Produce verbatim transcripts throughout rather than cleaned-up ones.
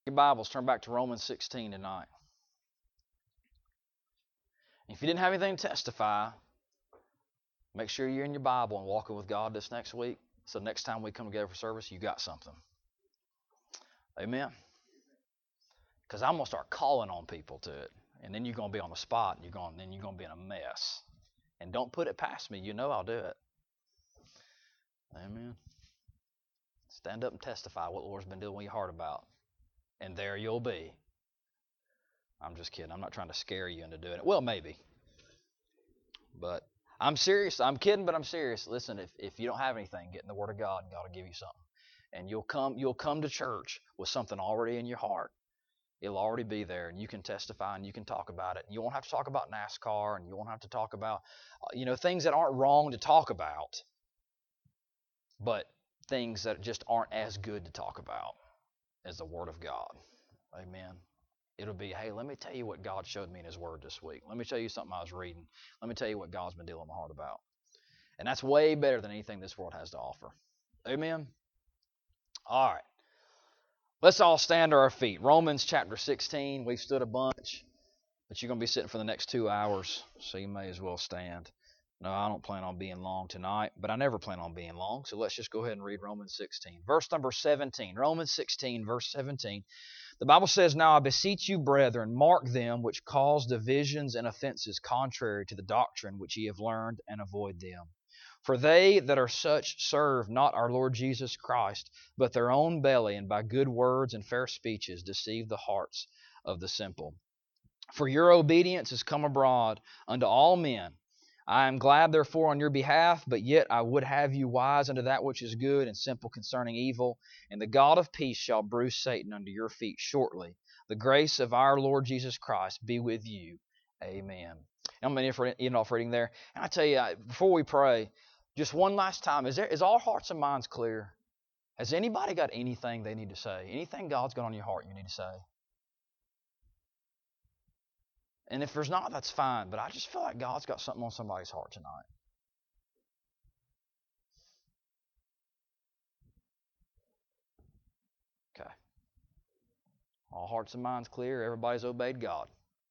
Your Bibles, turn back to Romans sixteen tonight. If you didn't have anything to testify, make sure you're in your Bible and walking with God this next week. So next time we come together for service, you got something. Amen? Because I'm going to start calling on people to it. And then you're going to be on the spot. And you're going, then you're going to be in a mess. And don't put it past me. You know I'll do it. Amen? Stand up and testify what the Lord's been doing with your heart about. And there you'll be. I'm just kidding. I'm not trying to scare you into doing it. Well, maybe. But I'm serious. I'm kidding, but I'm serious. Listen, if, if you don't have anything, get in the Word of God, and God will give you something. And you'll come you'll come to church with something already in your heart. It'll already be there, and you can testify, and you can talk about it. You won't have to talk about NASCAR, and you won't have to talk about, you know, things that aren't wrong to talk about, but things that just aren't as good to talk about as the Word of God. Amen. It'll be, hey, let me tell you what God showed me in His Word this week. Let me tell you something I was reading. Let me tell you what God's been dealing with my heart about. And that's way better than anything this world has to offer. Amen? All right. Let's all stand to our feet. Romans chapter sixteen. We've stood a bunch, but you're going to be sitting for the next two hours, so you may as well stand. No, I don't plan on being long tonight, but I never plan on being long, so let's just go ahead and read Romans sixteen. Verse number seventeen. Romans sixteen, verse seventeen. The Bible says, Now I beseech you, brethren, mark them which cause divisions and offenses contrary to the doctrine which ye have learned, and avoid them. For they that are such serve not our Lord Jesus Christ, but their own belly, and by good words and fair speeches deceive the hearts of the simple. For your obedience is come abroad unto all men. I am glad therefore on your behalf, but yet I would have you wise unto that which is good, and simple concerning evil. And the God of peace shall bruise Satan under your feet shortly. The grace of our Lord Jesus Christ be with you. Amen. I'm going to end off reading there. And I tell you, before we pray, just one last time, is there is all hearts and minds clear? Has anybody got anything they need to say? Anything God's got on your heart you need to say? And if there's not, that's fine. But I just feel like God's got something on somebody's heart tonight. Okay. All hearts and minds clear. Everybody's obeyed God.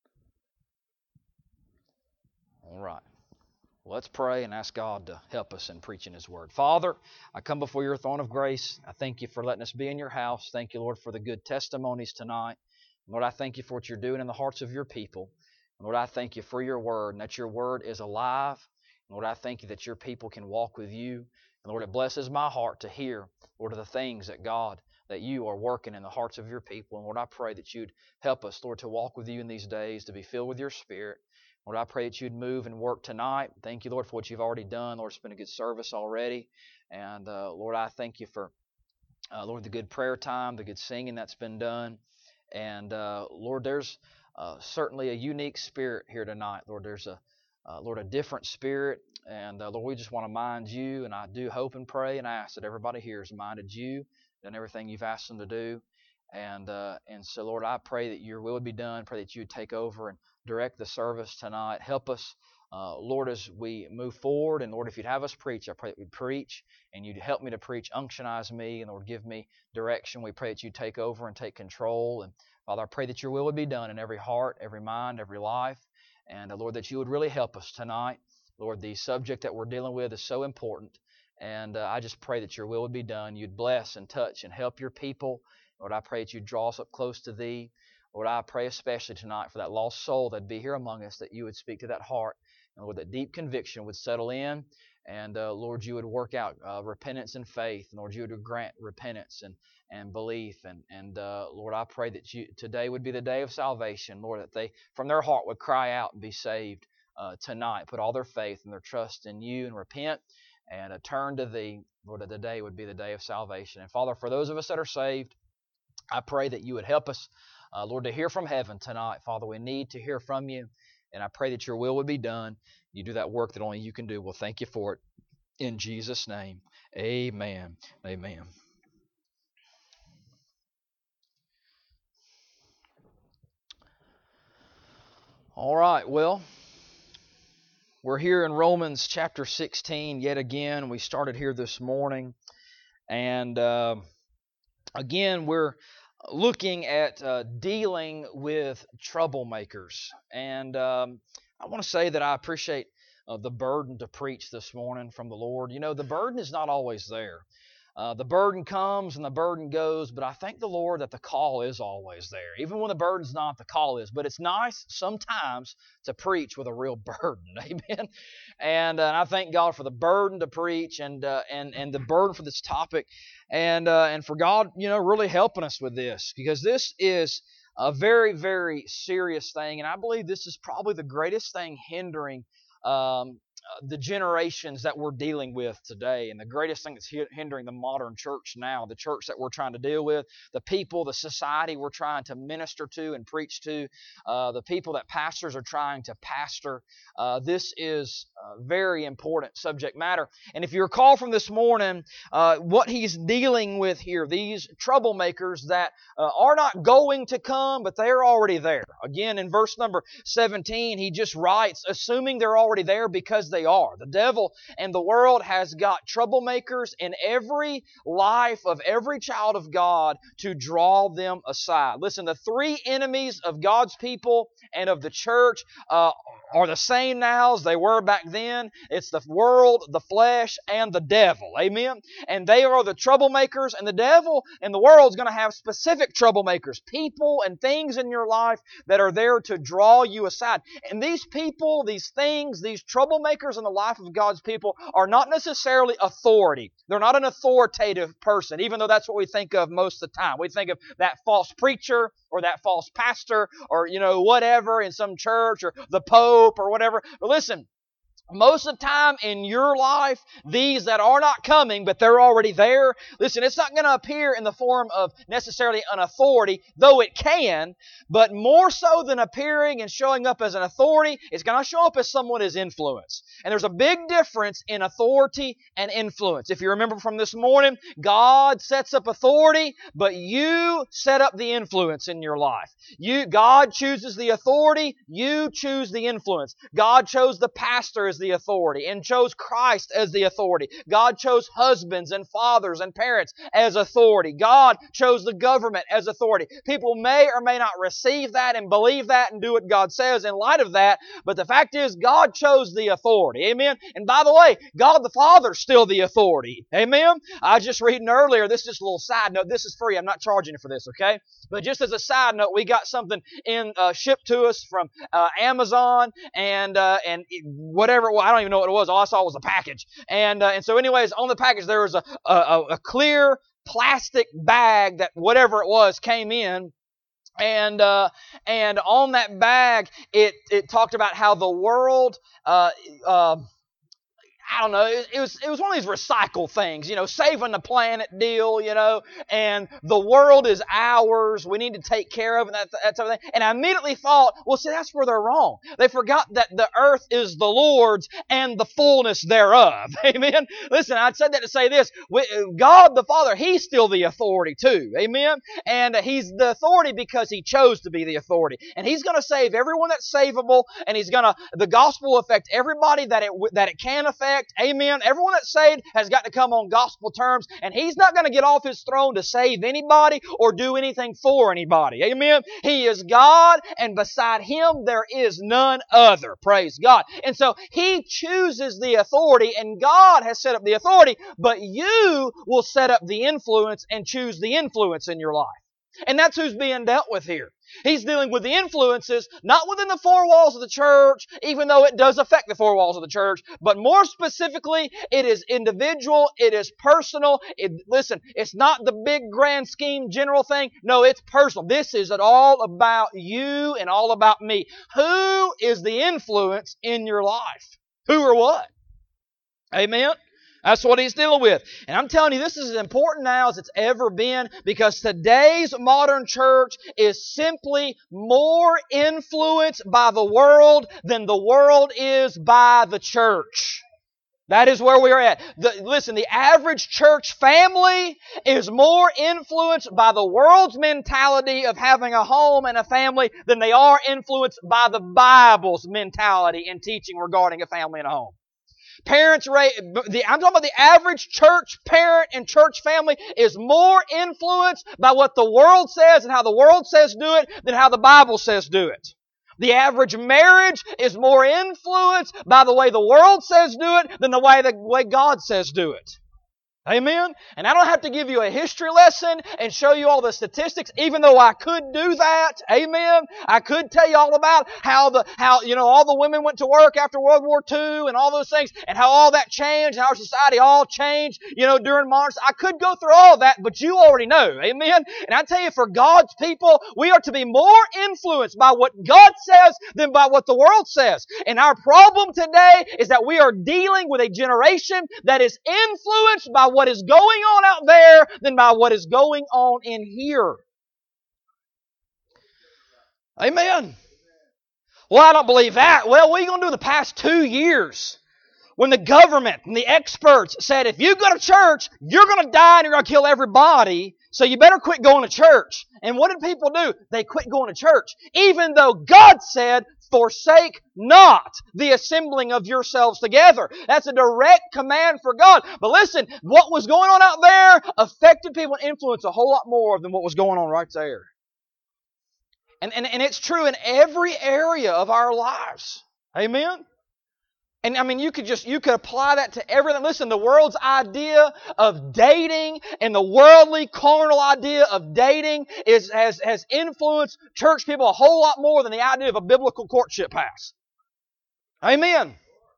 All right. Let's pray and ask God to help us in preaching His Word. Father, I come before your throne of grace. I thank you for letting us be in your house. Thank you, Lord, for the good testimonies tonight. Lord, I thank you for what you're doing in the hearts of your people. Lord, I thank you for your Word, and that your Word is alive. Lord, I thank you that your people can walk with you. And Lord, it blesses my heart to hear, Lord, of the things that God, that you are working in the hearts of your people. And Lord, I pray that you'd help us, Lord, to walk with you in these days, to be filled with your Spirit. Lord, I pray that you'd move and work tonight. Thank you, Lord, for what you've already done. Lord, it's been a good service already. And uh, Lord, I thank you for, uh, Lord, the good prayer time, the good singing that's been done. And uh, Lord, there's uh, certainly a unique spirit here tonight. Lord, there's a, uh, Lord, a different spirit. And uh, Lord, we just want to mind you. And I do hope and pray and ask that everybody here has minded you and everything you've asked them to do. And uh, and so, Lord, I pray that your will would be done. Pray that you would take over and direct the service tonight. Help us, uh, Lord, as we move forward. And Lord, if you'd have us preach, I pray that we'd preach and you'd help me to preach. Unctionize me, and Lord, give me direction. We pray that you'd take over and take control. And Father, I pray that your will would be done in every heart, every mind, every life. And uh, Lord, that you would really help us tonight. Lord, the subject that we're dealing with is so important. And uh, I just pray that your will would be done. You'd bless and touch and help your people. Lord, I pray that you draw us up close to thee. Lord, I pray especially tonight for that lost soul that'd be here among us, that you would speak to that heart. And Lord, that deep conviction would settle in. And uh, Lord, you would work out uh, repentance and faith. And Lord, you would grant repentance and, and belief. And, and uh, Lord, I pray that you, today would be the day of salvation. Lord, that they from their heart would cry out and be saved uh, tonight. Put all their faith and their trust in you and repent and uh, turn to thee. Lord, that the day would be the day of salvation. And Father, for those of us that are saved, I pray that you would help us, uh, Lord, to hear from heaven tonight. Father, we need to hear from you, and I pray that your will would be done. You do that work that only you can do. Well, thank you for it. In Jesus' name, amen. Amen. All right, well, we're here in Romans chapter sixteen yet again. We started here this morning, and uh, again, we're looking at uh, dealing with troublemakers. And um, I want to say that I appreciate uh, the burden to preach this morning from the Lord. You know, the burden is not always there. Uh, the burden comes and the burden goes, but I thank the Lord that the call is always there. Even when the burden's not, the call is. But it's nice sometimes to preach with a real burden, amen. And, uh, and I thank God for the burden to preach and uh, and and the burden for this topic, and uh, and for God, you know, really helping us with this, because this is a very very serious thing, and I believe this is probably the greatest thing hindering Um, the generations that we're dealing with today, and the greatest thing that's hindering the modern church now, the church that we're trying to deal with, the people, the society we're trying to minister to and preach to, uh, the people that pastors are trying to pastor. Uh, this is a very important subject matter. And if you recall from this morning, uh, what he's dealing with here, these troublemakers that uh, are not going to come, but they're already there. Again, in verse number seventeen, he just writes, assuming they're already there because they are. The devil and the world has got troublemakers in every life of every child of God to draw them aside. Listen, the three enemies of God's people and of the church uh, are the same now as they were back then. It's the world, the flesh, and the devil. Amen? And they are the troublemakers, and the devil and the world is going to have specific troublemakers, people and things in your life that are there to draw you aside. And these people, these things, these troublemakers in the life of God's people are not necessarily authority. They're not an authoritative person, even though that's what we think of most of the time. We think of that false preacher or that false pastor or, you know, whatever in some church or the Pope or whatever. But listen, most of the time in your life, these that are not coming, but they're already there, listen, it's not going to appear in the form of necessarily an authority, though it can, but more so than appearing and showing up as an authority, it's going to show up as someone as influence. And there's a big difference in authority and influence. If you remember from this morning, God sets up authority, but you set up the influence in your life. You, God chooses the authority, you choose the influence. God chose the pastor as the authority and chose Christ as the authority. God chose husbands and fathers and parents as authority. God chose the government as authority. People may or may not receive that and believe that and do what God says in light of that, but the fact is God chose the authority. Amen? And by the way, God the Father is still the authority. Amen? I was just reading earlier, this is just a little side note. This is free. I'm not charging you for this, okay? But just as a side note, we got something in uh, shipped to us from uh, Amazon and uh, and whatever. Well, I don't even know what it was. All I saw was a package. And uh, and so, anyways, on the package there was a, a a clear plastic bag that whatever it was came in. And uh, and on that bag, it it talked about how the world. Uh, uh, I don't know, it, it was it was one of these recycle things, you know, saving the planet deal, you know, and the world is ours, we need to take care of it, that, that type of thing. And I immediately thought, well, see, that's where they're wrong. They forgot that the earth is the Lord's and the fullness thereof. Amen? Listen, I said that to say this. God the Father, He's still the authority too. Amen? And He's the authority because He chose to be the authority. And He's going to save everyone that's savable, and He's going to, the gospel will affect everybody that it, that it can affect. Amen. Everyone that's saved has got to come on gospel terms, and He's not going to get off His throne to save anybody or do anything for anybody. Amen. He is God, and beside Him there is none other. Praise God. And so He chooses the authority, and God has set up the authority, but you will set up the influence and choose the influence in your life. And that's who's being dealt with here. He's dealing with the influences, not within the four walls of the church, even though it does affect the four walls of the church, but more specifically, it is individual, it is personal. It, listen, it's not the big grand scheme general thing. No, it's personal. This is all about you and all about me. Who is the influence in your life? Who or what? Amen? That's what he's dealing with. And I'm telling you, this is as important now as it's ever been, because today's modern church is simply more influenced by the world than the world is by the church. That is where we are at. The, listen, the average church family is more influenced by the world's mentality of having a home and a family than they are influenced by the Bible's mentality and teaching regarding a family and a home. Parents, the, I'm talking about the average church parent and church family is more influenced by what the world says and how the world says do it than how the Bible says do it. The average marriage is more influenced by the way the world says do it than the way the way God says do it. Amen? And I don't have to give you a history lesson and show you all the statistics, even though I could do that. Amen? I could tell you all about how the how you know all the women went to work after World War Two and all those things, and how all that changed, and our society all changed, you know, during modern. I could go through all that, but you already know. Amen? And I tell you, for God's people, we are to be more influenced by what God says than by what the world says. And our problem today is that we are dealing with a generation that is influenced by what is going on out there than by what is going on in here. Amen. Well, I don't believe that. Well, what are you going to do in the past two years when the government and the experts said, if you go to church, you're going to die and you're going to kill everybody, so you better quit going to church. And what did people do? They quit going to church, even though God said, forsake not the assembling of yourselves together. That's a direct command for God. But listen, what was going on out there affected people and influenced a whole lot more than what was going on right there. And, and, and it's true in every area of our lives. Amen? And I mean, you could just, you could apply that to everything. Listen, the world's idea of dating and the worldly, carnal idea of dating is, has, has influenced church people a whole lot more than the idea of a biblical courtship has. Amen.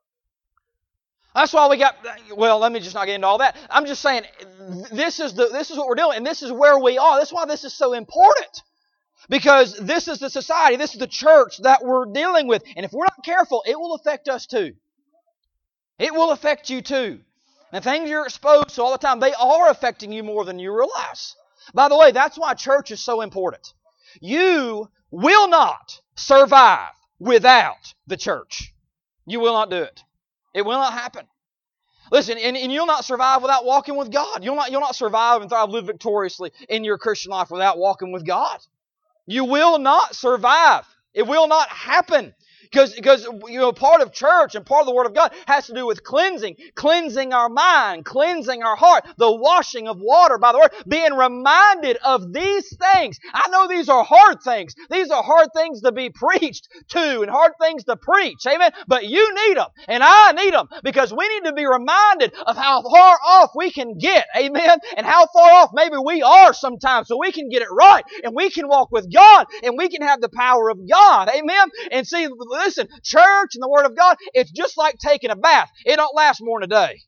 That's why we got, well, let me just not get into all that. I'm just saying, this is the, this is what we're doing, and this is where we are. That's why this is so important. Because this is the society, this is the church that we're dealing with. And if we're not careful, it will affect us too. It will affect you too. And things you're exposed to all the time, they are affecting you more than you realize. By the way, that's why church is so important. You will not survive without the church. You will not do it. It will not happen. Listen, and, and you'll not survive without walking with God. You'll not, you'll not survive and thrive, live victoriously in your Christian life without walking with God. You will not survive. It will not happen. Because, because you know, part of church and part of the Word of God has to do with cleansing. Cleansing our mind, cleansing our heart, the washing of water by the Word, being reminded of these things. I know these are hard things. These are hard things to be preached to and hard things to preach. Amen? But you need them, and I need them, because we need to be reminded of how far off we can get. Amen? And how far off maybe we are sometimes, so we can get it right, and we can walk with God, and we can have the power of God. Amen? And see, listen, church and the Word of God, it's just like taking a bath. It don't last more than a day.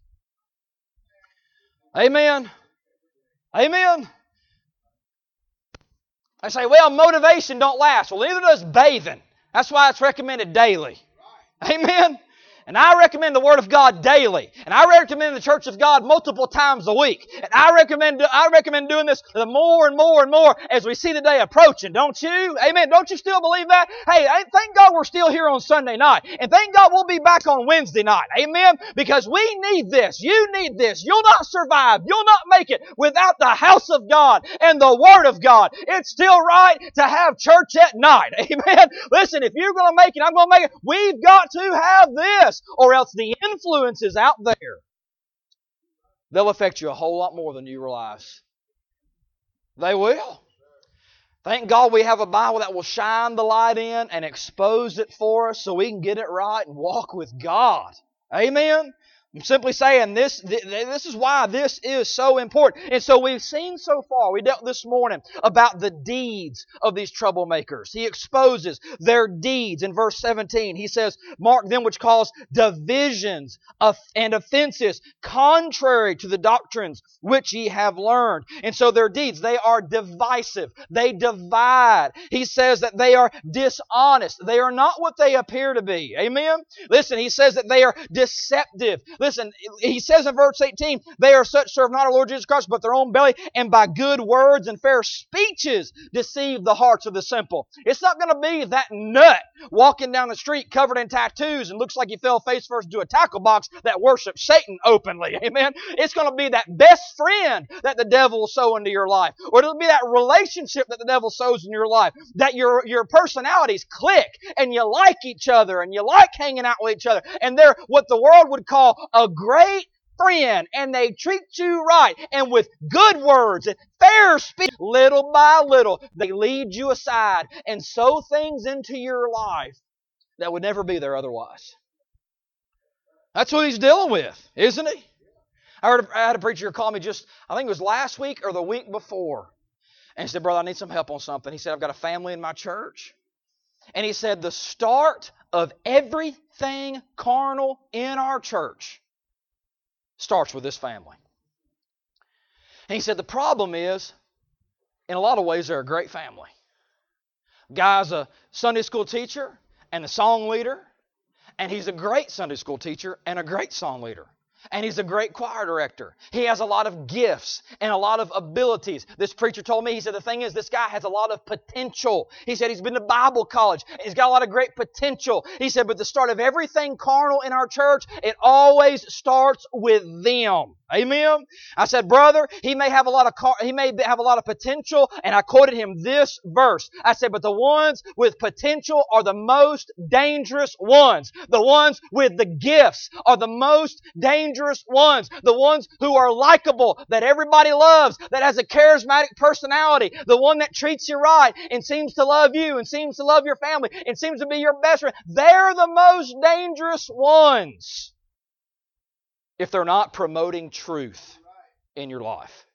Amen? Amen? I say, well, motivation don't last. Well, neither does bathing. That's why it's recommended daily. Amen? And I recommend the Word of God daily. And I recommend the Church of God multiple times a week. And I recommend I recommend doing this the more and more and more as we see the day approaching. Don't you? Amen. Don't you still believe that? Hey, thank God we're still here on Sunday night. And thank God we'll be back on Wednesday night. Amen. Because we need this. You need this. You'll not survive. You'll not make it without the house of God and the Word of God. It's still right to have church at night. Amen. Listen, if you're going to make it, I'm going to make it. We've got to have this. Or else the influences out there, they'll affect you a whole lot more than you realize. They will. Thank God we have a Bible that will shine the light in and expose it for us so we can get it right and walk with God. Amen? I'm simply saying this, this is why this is so important. And so we've seen so far, we dealt this morning about the deeds of these troublemakers. He exposes their deeds. In verse seventeen, he says, mark them which cause divisions and offenses contrary to the doctrines which ye have learned. And so their deeds, they are divisive. They divide. He says that they are dishonest. They are not what they appear to be. Amen? Listen, he says that they are deceptive. Listen, he says in verse eighteen, they are such serve not our Lord Jesus Christ, but their own belly, and by good words and fair speeches deceive the hearts of the simple. It's not going to be that nut walking down the street covered in tattoos and looks like he fell face first into a tackle box that worships Satan openly. Amen. It's going to be that best friend that the devil will sow into your life. Or it'll be that relationship that the devil sows in your life. That your, your personalities click and you like each other and you like hanging out with each other. And they're what the world would call a great friend, and they treat you right, and with good words and fair speech, little by little, they lead you aside and sow things into your life that would never be there otherwise. That's what he's dealing with, isn't he? I heard I had a preacher call me just, I think it was last week or the week before, and he said, brother, I need some help on something. He said, I've got a family in my church, and he said, the start of everything carnal in our church starts with this family. And he said, the problem is, in a lot of ways, they're a great family. Guy's a Sunday school teacher and a song leader, and he's a great Sunday school teacher and a great song leader. And he's a great choir director. He has a lot of gifts and a lot of abilities. This preacher told me, he said, the thing is, this guy has a lot of potential. He said he's been to Bible college. He's got a lot of great potential. He said, but the start of everything carnal in our church, it always starts with them. Amen. I said, brother, he may have a lot of car- he may have a lot of potential, and I quoted him this verse. I said, but the ones with potential are the most dangerous ones. The ones with the gifts are the most dangerous ones. The ones who are likable, that everybody loves, that has a charismatic personality, the one that treats you right and seems to love you and seems to love your family and seems to be your best friend. They're the most dangerous ones if they're not promoting truth in your life.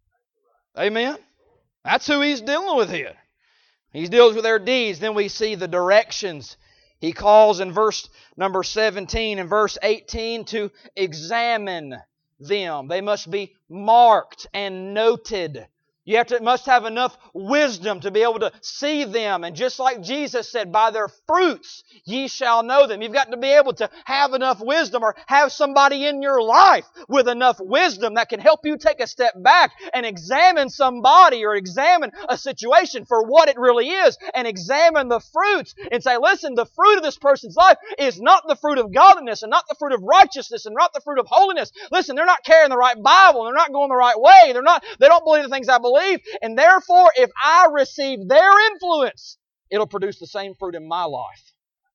Amen? That's who he's dealing with here. He deals with their deeds. Then we see the directions. He calls in verse number seventeen and verse eighteen to examine them. They must be marked and noted. You have to, must have enough wisdom to be able to see them. And just like Jesus said, by their fruits ye shall know them. You've got to be able to have enough wisdom, or have somebody in your life with enough wisdom that can help you take a step back and examine somebody or examine a situation for what it really is, and examine the fruits and say, listen, the fruit of this person's life is not the fruit of godliness and not the fruit of righteousness and not the fruit of holiness. Listen, they're not carrying the right Bible. They're not going the right way. They're not, they don't believe the things I believe. And therefore, if I receive their influence, it'll produce the same fruit in my life.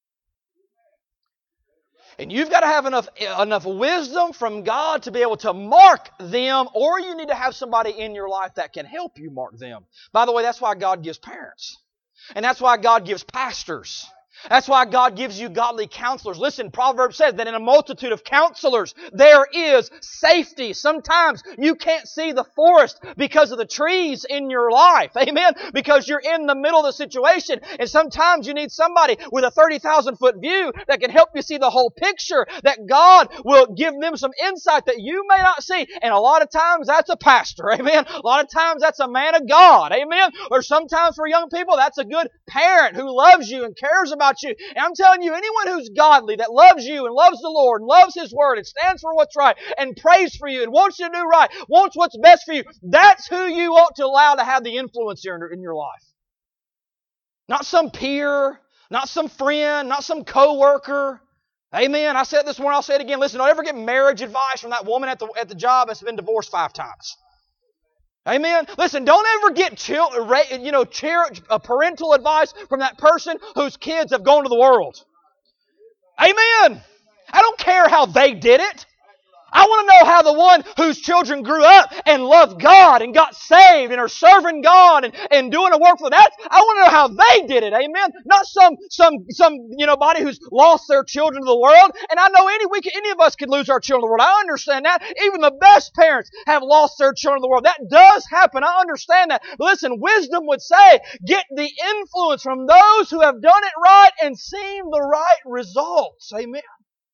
And you've got to have enough, enough wisdom from God to be able to mark them, or you need to have somebody in your life that can help you mark them. By the way, that's why God gives parents. And that's why God gives pastors. That's why God gives you godly counselors. Listen, Proverbs says that in a multitude of counselors, there is safety. Sometimes you can't see the forest because of the trees in your life. Amen? Because you're in the middle of the situation. And sometimes you need somebody with a thirty thousand foot view that can help you see the whole picture, that God will give them some insight that you may not see. And a lot of times that's a pastor. Amen? A lot of times that's a man of God. Amen? Or sometimes for young people, that's a good parent who loves you and cares about you. And I'm telling you, anyone who's godly, that loves you and loves the Lord and loves His Word and stands for what's right and prays for you and wants you to do right, wants what's best for you, that's who you ought to allow to have the influence in your life. Not some peer, not some friend, not some coworker. Amen. I said it this morning, I'll say it again. Listen, don't ever get marriage advice from that woman at the, at the job that's been divorced five times. Amen. Listen, don't ever get chil- you know, cheer- uh, parental advice from that person whose kids have gone to the world. Amen. I don't care how they did it. I want to know how the one whose children grew up and loved God and got saved and are serving God and, and doing a work for that. I want to know how they did it. Amen. Not some some some you know body who's lost their children to the world. And I know any we can, any of us could lose our children to the world. I understand that. Even the best parents have lost their children to the world. That does happen. I understand that. But listen, wisdom would say, get the influence from those who have done it right and seen the right results. Amen.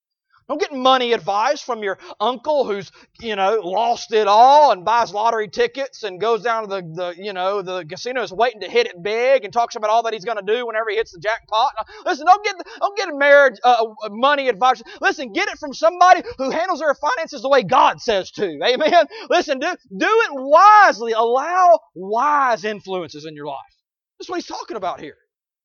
Don't get money advice from your uncle who's, you know, lost it all and buys lottery tickets and goes down to the, the you know, the casino is waiting to hit it big and talks about all that he's going to do whenever he hits the jackpot. Listen, don't get don't get marriage uh, money advice. Listen, get it from somebody who handles their finances the way God says to. Amen. Listen, do do it wisely. Allow wise influences in your life. That's what he's talking about here.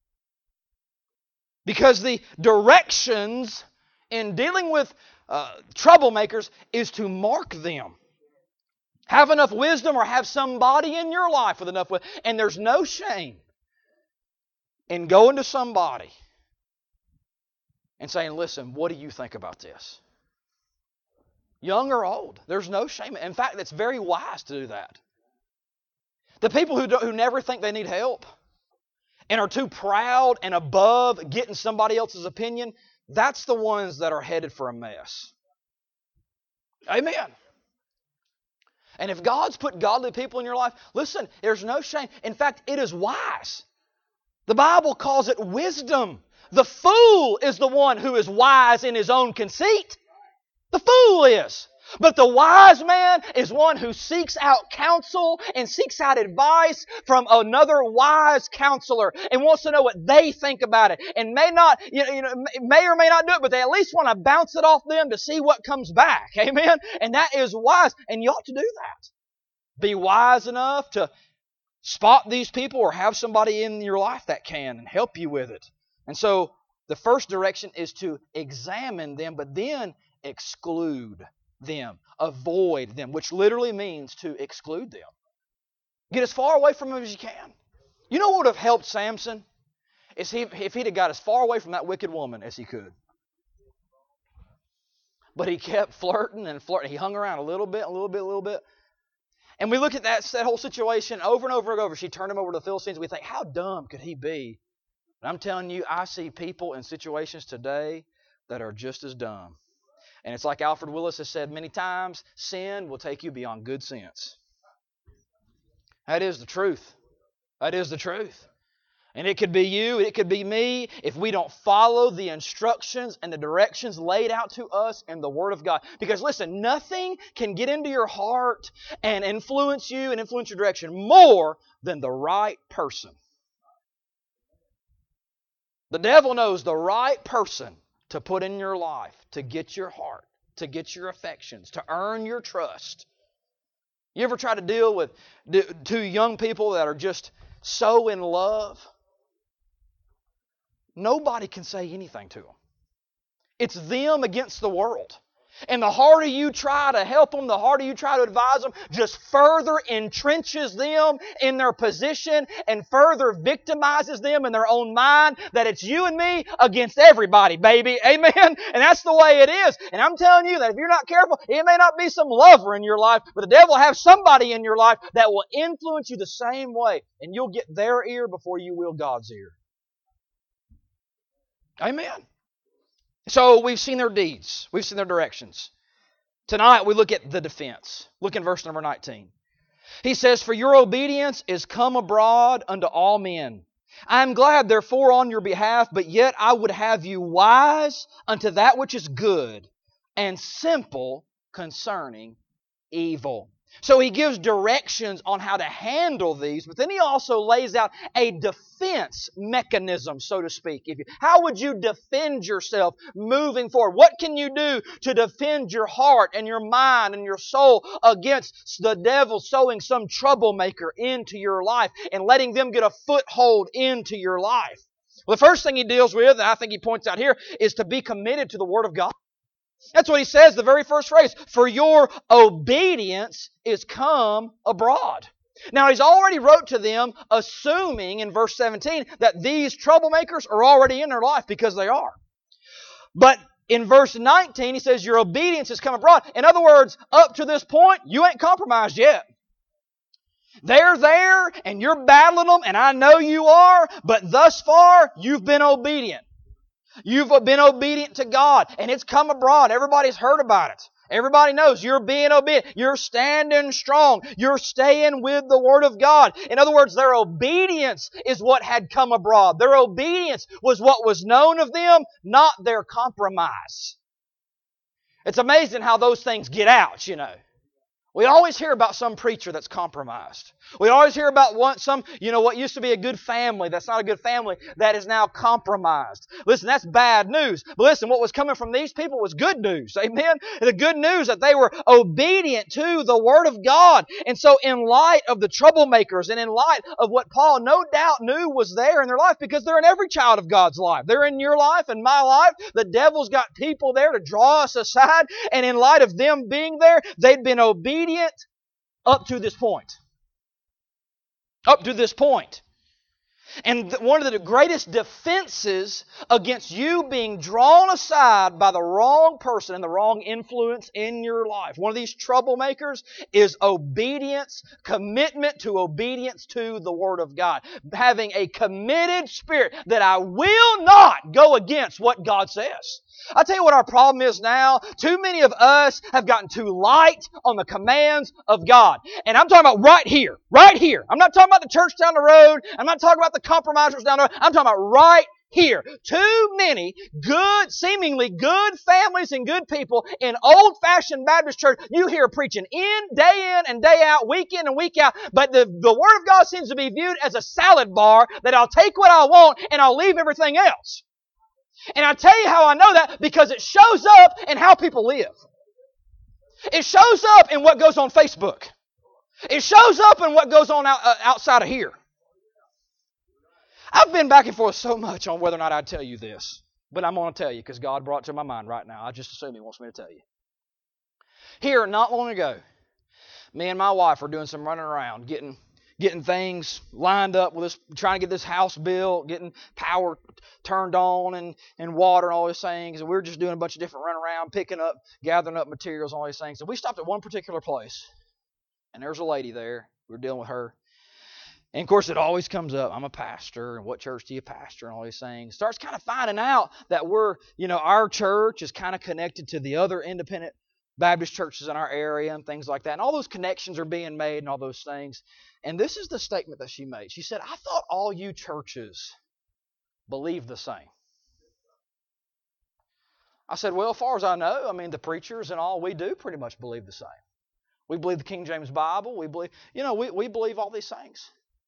Because the directions in dealing with uh, troublemakers is to mark them. Have enough wisdom or have somebody in your life with enough wisdom. And there's no shame in going to somebody and saying, listen, what do you think about this? Young or old, there's no shame. In fact, it's very wise to do that. The people who, do, who never think they need help and are too proud and above getting somebody else's opinion, that's the ones that are headed for a mess. Amen. And if God's put godly people in your life, listen, there's no shame. In fact, it is wise. The Bible calls it wisdom. The fool is the one who is wise in his own conceit. The fool is. But the wise man is one who seeks out counsel and seeks out advice from another wise counselor and wants to know what they think about it. And may not, you know, you know, may or may not do it, but they at least want to bounce it off them to see what comes back. Amen? And that is wise. And you ought to do that. Be wise enough to spot these people or have somebody in your life that can and help you with it. And so the first direction is to examine them, but then exclude them. Avoid them, which literally means to exclude them. Get as far away from them as you can. You know what would have helped Samson? Is he, if he'd have got as far away from that wicked woman as he could. But he kept flirting and flirting. He hung around a little bit, a little bit, a little bit. And we look at that, that whole situation over and over and over. She turned him over to the Philistines. We think, how dumb could he be? And I'm telling you, I see people in situations today that are just as dumb. And it's like Alfred Willis has said many times, sin will take you beyond good sense. That is the truth. That is the truth. And it could be you, it could be me, if we don't follow the instructions and the directions laid out to us in the Word of God. Because listen, nothing can get into your heart and influence you and influence your direction more than the right person. The devil knows the right person to put in your life, to get your heart, to get your affections, to earn your trust. You ever try to deal with two young people that are just so in love? Nobody can say anything to them. It's them against the world. And the harder you try to help them, the harder you try to advise them, just further entrenches them in their position and further victimizes them in their own mind that it's you and me against everybody, baby. Amen? And that's the way it is. And I'm telling you that if you're not careful, it may not be some lover in your life, but the devil will have somebody in your life that will influence you the same way. And you'll get their ear before you will God's ear. Amen. So we've seen their deeds. We've seen their directions. Tonight we look at the defense. Look in verse number nineteen. He says, for your obedience is come abroad unto all men. I am glad therefore on your behalf, but yet I would have you wise unto that which is good, and simple concerning evil. So he gives directions on how to handle these, but then he also lays out a defense mechanism, so to speak. If you, how would you defend yourself moving forward? What can you do to defend your heart and your mind and your soul against the devil sowing some troublemaker into your life and letting them get a foothold into your life? Well, the first thing he deals with, and I think he points out here, is to be committed to the Word of God. That's what he says, the very first phrase. For your obedience is come abroad. Now, he's already wrote to them, assuming in verse seventeen that these troublemakers are already in their life, because they are. But in verse nineteen, he says, your obedience has come abroad. In other words, up to this point, you ain't compromised yet. They're there, and you're battling them, and I know you are, but thus far, you've been obedient. You've been obedient to God, and it's come abroad. Everybody's heard about it. Everybody knows you're being obedient. You're standing strong. You're staying with the Word of God. In other words, their obedience is what had come abroad. Their obedience was what was known of them, not their compromise. It's amazing how those things get out, you know. We always hear about some preacher that's compromised. We always hear about one, some, you know, what used to be a good family that's not a good family that is now compromised. Listen, that's bad news. But listen, what was coming from these people was good news. Amen? The good news that they were obedient to the Word of God. And so in light of the troublemakers and in light of what Paul no doubt knew was there in their life, because they're in every child of God's life. They're in your life and my life. The devil's got people there to draw us aside. And in light of them being there, they'd been obedient up to this point. Up to this point. And one of the greatest defenses against you being drawn aside by the wrong person and the wrong influence in your life, one of these troublemakers, is obedience, commitment to obedience to the Word of God. Having a committed spirit that I will not go against what God says. I tell you what our problem is now. Too many of us have gotten too light on the commands of God. And I'm talking about right here. Right here. I'm not talking about the church down the road. I'm not talking about the compromisers down the road. I'm talking about right here. Too many good, seemingly good families and good people in old-fashioned Baptist church you hear preaching in, day in and day out, week in and week out. But the, the Word of God seems to be viewed as a salad bar that I'll take what I want and I'll leave everything else. And I tell you how I know that, because it shows up in how people live. It shows up in what goes on Facebook. It shows up in what goes on out, uh, outside of here. I've been back and forth so much on whether or not I'd tell you this, but I'm going to tell you because God brought it to my mind right now. I just assume He wants me to tell you. Here, not long ago, me and my wife were doing some running around, getting getting things lined up with us, trying to get this house built, getting power turned on and, and water and all these things. And we were just doing a bunch of different run around, picking up, gathering up materials and all these things. And we stopped at one particular place. And there's a lady there. We were dealing with her. And of course, it always comes up. I'm a pastor. And what church do you pastor? And all these things. Starts kind of finding out that we're, you know, our church is kind of connected to the other independent Baptist churches in our area and things like that. And all those connections are being made and all those things. And this is the statement that she made. She said, I thought all you churches believe the same. I said, well, as far as I know, I mean, the preachers and all, we do pretty much believe the same. We believe the King James Bible. We believe, you know, we, we believe all these things.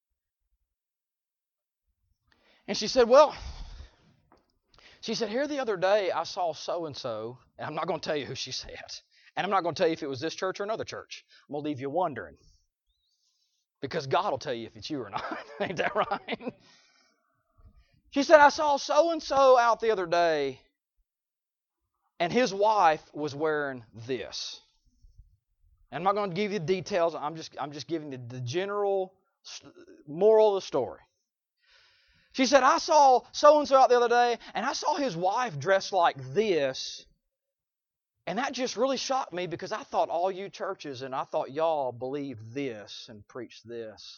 And she said, well, she said, here the other day I saw so-and-so, and I'm not going to tell you who she said. And I'm not going to tell you if it was this church or another church. I'm going to leave you wondering. Because God will tell you if it's you or not. Ain't that right? She said, I saw so-and-so out the other day, and his wife was wearing this. And I'm not going to give you the details. I'm just, I'm just giving you the general moral of the story. She said, I saw so-and-so out the other day, and I saw his wife dressed like this. And that just really shocked me because I thought all you churches and I thought y'all believed this and preached this.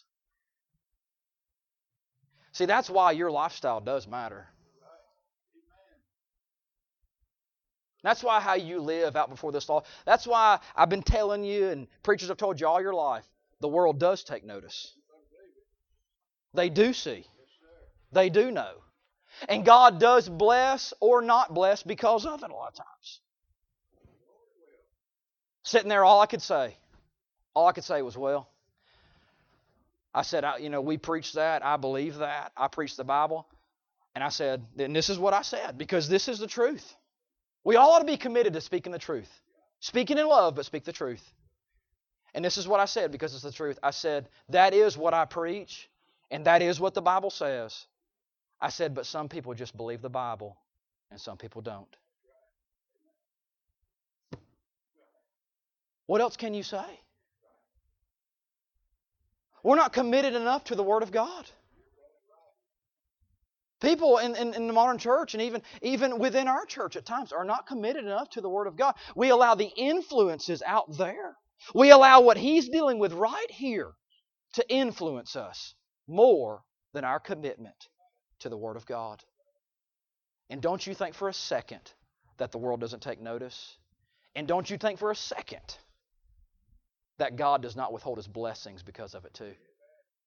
See, that's why your lifestyle does matter. That's why how you live out before this law. That's why I've been telling you, and preachers have told you all your life, the world does take notice. They do see. They do know. And God does bless or not bless because of it a lot of times. Sitting there, all I could say, all I could say was, well, I said, I, you know, we preach that. I believe that. I preach the Bible. And I said, and this is what I said, because this is the truth. We all ought to be committed to speaking the truth. Speaking in love, but speak the truth. And this is what I said, because it's the truth. I said, that is what I preach, and that is what the Bible says. I said, but some people just believe the Bible, and some people don't. What else can you say? We're not committed enough to the Word of God. People in, in, in the modern church and even, even within our church at times are not committed enough to the Word of God. We allow the influences out there. We allow what He's dealing with right here to influence us more than our commitment to the Word of God. And don't you think for a second that the world doesn't take notice? And don't you think for a second that God does not withhold His blessings because of it too?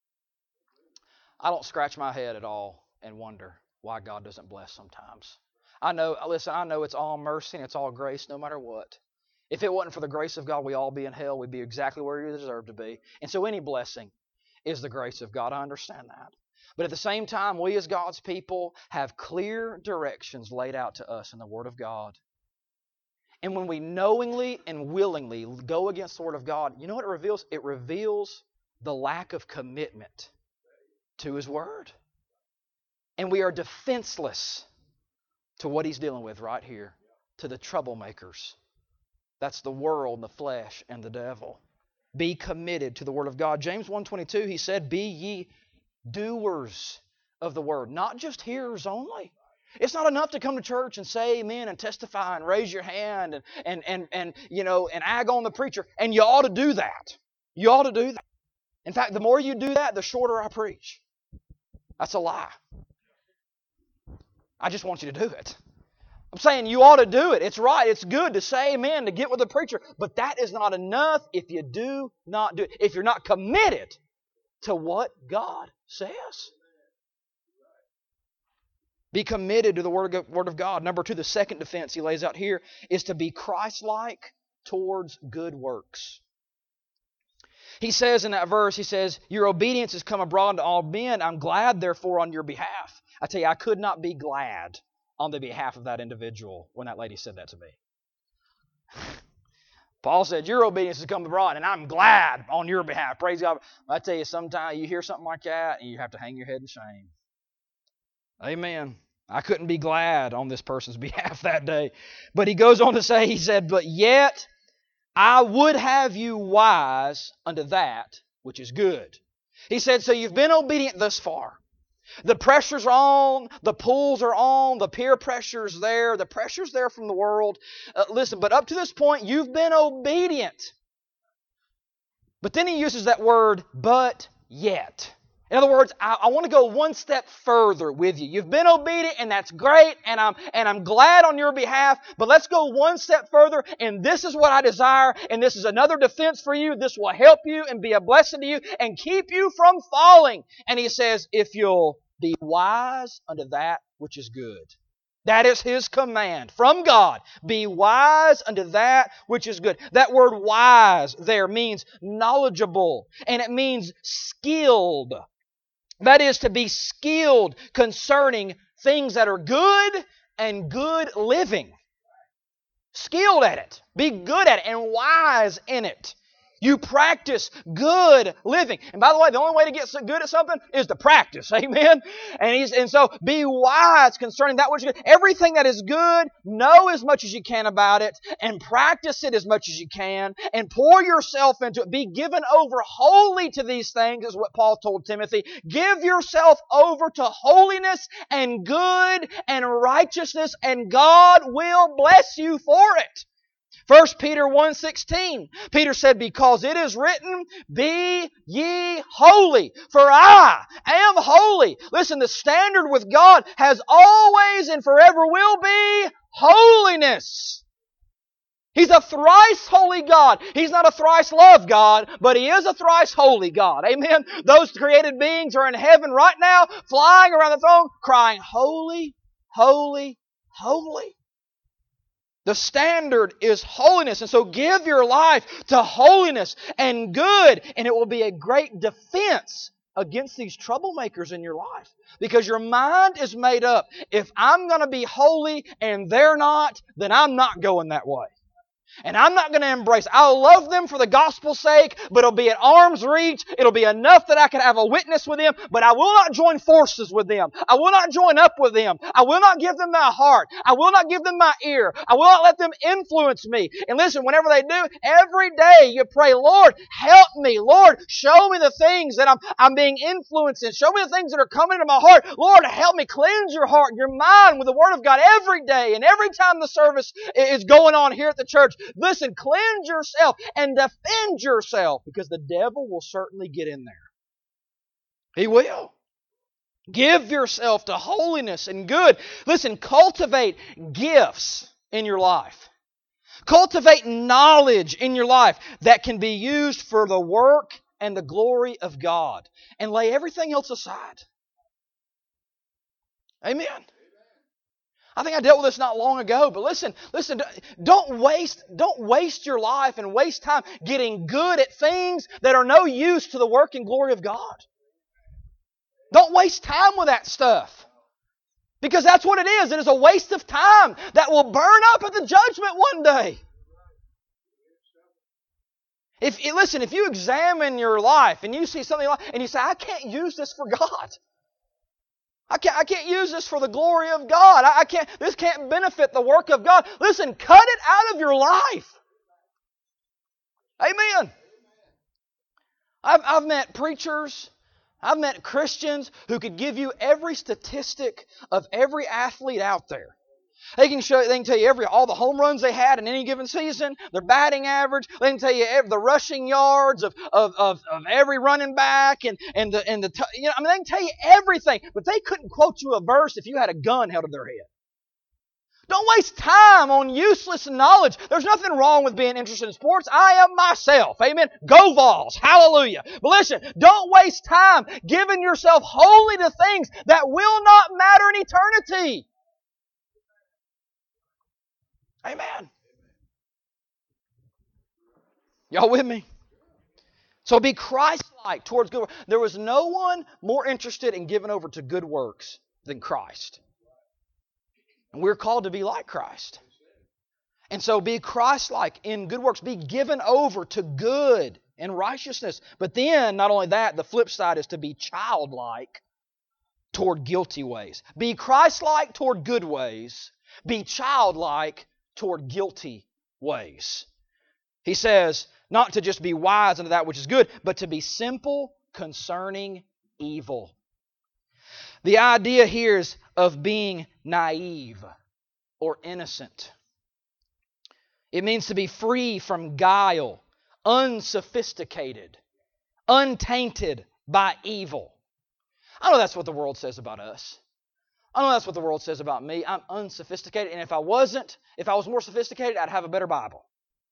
I don't scratch my head at all and wonder why God doesn't bless sometimes. I know, listen, I know it's all mercy and it's all grace no matter what. If it wasn't for the grace of God, we'd all be in hell. We'd be exactly where we deserve to be. And so any blessing is the grace of God. I understand that. But at the same time, we as God's people have clear directions laid out to us in the Word of God. And when we knowingly and willingly go against the Word of God, you know what it reveals? It reveals the lack of commitment to His Word. And we are defenseless to what He's dealing with right here, to the troublemakers. That's the world, the flesh, and the devil. Be committed to the Word of God. James one twenty-two, he said, be ye doers of the Word, not just hearers only. It's not enough to come to church and say amen and testify and raise your hand and, and, and, and, you know, and ag on the preacher. And you ought to do that. You ought to do that. In fact, the more you do that, the shorter I preach. That's a lie. I just want you to do it. I'm saying you ought to do it. It's right. It's good to say amen, to get with the preacher. But that is not enough if you do not do it. If you're not committed to what God says. Be committed to the Word of God. Number two, the second defense he lays out here is to be Christ-like towards good works. He says in that verse, he says, your obedience has come abroad to all men. I'm glad, therefore, on your behalf. I tell you, I could not be glad on the behalf of that individual when that lady said that to me. Paul said, your obedience has come abroad, and I'm glad on your behalf. Praise God. I tell you, sometimes you hear something like that, and you have to hang your head in shame. Amen. I couldn't be glad on this person's behalf that day. But he goes on to say, he said, but yet I would have you wise unto that which is good. He said, so you've been obedient thus far. The pressure's on, the pulls are on, the peer pressure's there, the pressure's there from the world. Uh, listen, but up to this point, you've been obedient. But then he uses that word, but yet. In other words, I, I want to go one step further with you. You've been obedient, and that's great, and I'm and I'm glad on your behalf, but let's go one step further, and this is what I desire, and this is another defense for you. This will help you and be a blessing to you and keep you from falling. And he says, if you'll be wise unto that which is good. That is His command from God. Be wise unto that which is good. That word wise there means knowledgeable, and it means skilled. That is to be skilled concerning things that are good and good living. Skilled at it. Be good at it and wise in it. You practice good living. And by the way, the only way to get so good at something is to practice. Amen? And he's and so be wise concerning that which is good. Everything that is good, know as much as you can about it and practice it as much as you can and pour yourself into it. Be given over wholly to these things is what Paul told Timothy. Give yourself over to holiness and good and righteousness, and God will bless you for it. First Peter one sixteen, Peter said, because it is written, be ye holy, for I am holy. Listen, the standard with God has always and forever will be holiness. He's a thrice holy God. He's not a thrice loved God, but He is a thrice holy God. Amen? Those created beings are in heaven right now, flying around the throne, crying, holy, holy, holy. The standard is holiness. And so give your life to holiness and good, and it will be a great defense against these troublemakers in your life. Because your mind is made up. If I'm going to be holy and they're not, then I'm not going that way. And I'm not going to embrace. I'll love them for the gospel's sake, but it'll be at arm's reach. It'll be enough that I can have a witness with them, but I will not join forces with them. I will not join up with them. I will not give them my heart. I will not give them my ear. I will not let them influence me. And listen, whenever they do, every day you pray, Lord, help me. Lord, show me the things that I'm, I'm being influenced in. Show me the things that are coming into my heart. Lord, help me cleanse your heart, your mind with the Word of God every day and every time the service is going on here at the church. Listen, cleanse yourself and defend yourself, because the devil will certainly get in there. He will. Give yourself to holiness and good. Listen, cultivate gifts in your life. Cultivate knowledge in your life that can be used for the work and the glory of God. And lay everything else aside. Amen. I think I dealt with this not long ago, but listen, listen, don't waste, don't waste your life and waste time getting good at things that are no use to the work and glory of God. Don't waste time with that stuff. Because that's what it is. It is a waste of time that will burn up at the judgment one day. If listen, if you examine your life and you see something like, and you say, I can't use this for God. I can't, I can't use this for the glory of God. I, I can't, this can't benefit the work of God. Listen, cut it out of your life. Amen. I've, I've met preachers, I've met Christians who could give you every statistic of every athlete out there. They can show. They can tell you every all the home runs they had in any given season, their batting average. They can tell you every, the rushing yards of, of, of, of every running back and and the and the you know. I mean, they can tell you everything, but they couldn't quote you a verse if you had a gun held to their head. Don't waste time on useless knowledge. There's nothing wrong with being interested in sports. I am myself. Amen. Go Vols. Hallelujah. But listen, don't waste time giving yourself wholly to things that will not matter in eternity. Amen. Y'all with me? So be Christ-like towards good works. There was no one more interested in giving over to good works than Christ. And we're called to be like Christ. And so be Christ-like in good works. Be given over to good and righteousness. But then, not only that, the flip side is to be childlike toward guilty ways. Be Christ-like toward good ways. Be childlike toward guilty ways. He says, not to just be wise unto that which is good, but to be simple concerning evil. The idea here is of being naive or innocent. It means to be free from guile, unsophisticated, untainted by evil. I know that's what the world says about us. I know that's what the world says about me. I'm unsophisticated, and if I wasn't, if I was more sophisticated, I'd have a better Bible.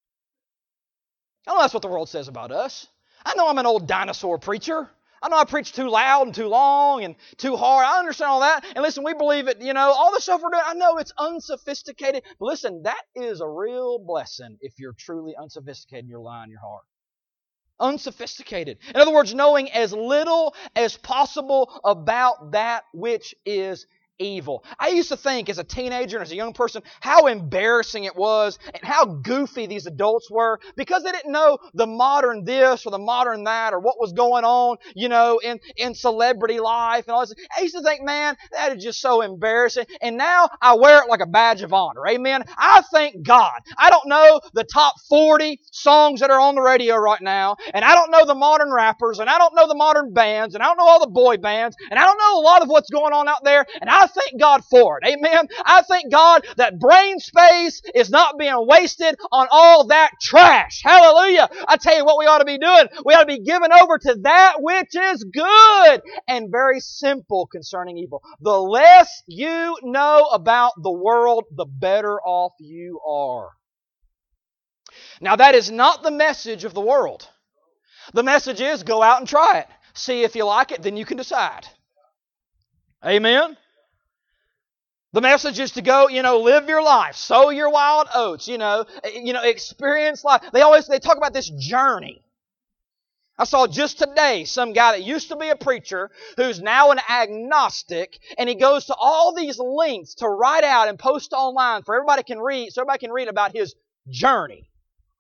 I know that's what the world says about us. I know I'm an old dinosaur preacher. I know I preach too loud and too long and too hard. I understand all that. And listen, we believe it, you know, all the stuff we're doing, I know it's unsophisticated. But listen, that is a real blessing if you're truly unsophisticated in your life and your heart. Unsophisticated. In other words, knowing as little as possible about that which is evil. I used to think as a teenager and as a young person how embarrassing it was and how goofy these adults were because they didn't know the modern this or the modern that or what was going on, you know, in, in celebrity life and all this. I used to think, man, that is just so embarrassing. And now I wear it like a badge of honor. Amen. I thank God. I don't know the top forty songs that are on the radio right now, and I don't know the modern rappers, and I don't know the modern bands, and I don't know all the boy bands, and I don't know a lot of what's going on out there, and I thank God for it. Amen. I thank God that brain space is not being wasted on all that trash. Hallelujah. I tell you what we ought to be doing. We ought to be given over to that which is good and very simple concerning evil. The less you know about the world, the better off you are. Now that is not the message of the world. The message is go out and try it. See if you like it, then you can decide. Amen. The message is to go, you know, live your life, sow your wild oats, you know, you know, experience life. They always they talk about this journey. I saw just today some guy that used to be a preacher who's now an agnostic, and he goes to all these links to write out and post online for everybody can read, so everybody can read about his journey.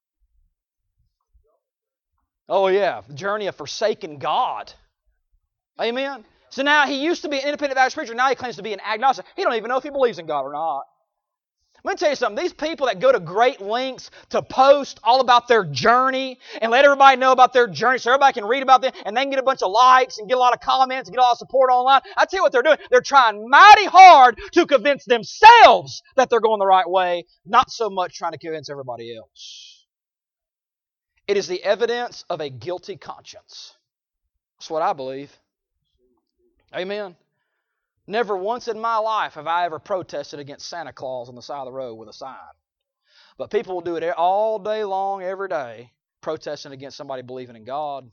Oh yeah, the journey of forsaking God. Amen. So now he used to be an independent Baptist preacher. Now he claims to be an agnostic. He don't even know if he believes in God or not. Let me tell you something. These people that go to great lengths to post all about their journey and let everybody know about their journey so everybody can read about them and they can get a bunch of likes and get a lot of comments and get a lot of support online. I tell you what they're doing. They're trying mighty hard to convince themselves that they're going the right way, not so much trying to convince everybody else. It is the evidence of a guilty conscience. That's what I believe. Amen. Never once in my life have I ever protested against Santa Claus on the side of the road with a sign. But people will do it all day long, every day, protesting against somebody believing in God.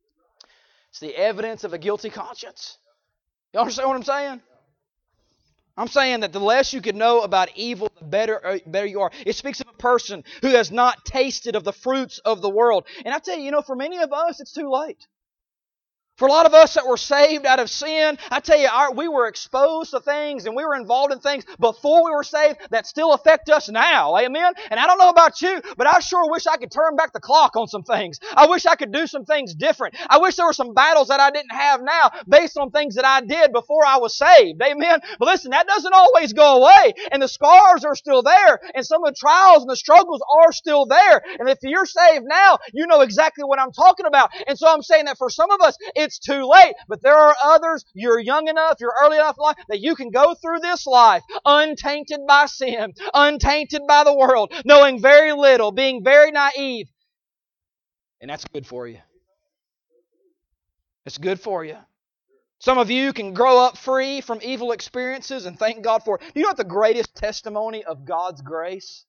It's the evidence of a guilty conscience. You understand what I'm saying? I'm saying that the less you can know about evil, the better, uh, better you are. It speaks of a person who has not tasted of the fruits of the world. And I tell you, you know, for many of us, it's too late. For a lot of us that were saved out of sin, I tell you, our, we were exposed to things and we were involved in things before we were saved that still affect us now. Amen? And I don't know about you, but I sure wish I could turn back the clock on some things. I wish I could do some things different. I wish there were some battles that I didn't have now based on things that I did before I was saved. Amen? But listen, that doesn't always go away. And the scars are still there. And some of the trials and the struggles are still there. And if you're saved now, you know exactly what I'm talking about. And so I'm saying that for some of us, it's too late. But there are others, you're young enough, you're early enough in life, that you can go through this life untainted by sin, untainted by the world, knowing very little, being very naive. And that's good for you. It's good for you. Some of you can grow up free from evil experiences and thank God for it. You know what the greatest testimony of God's grace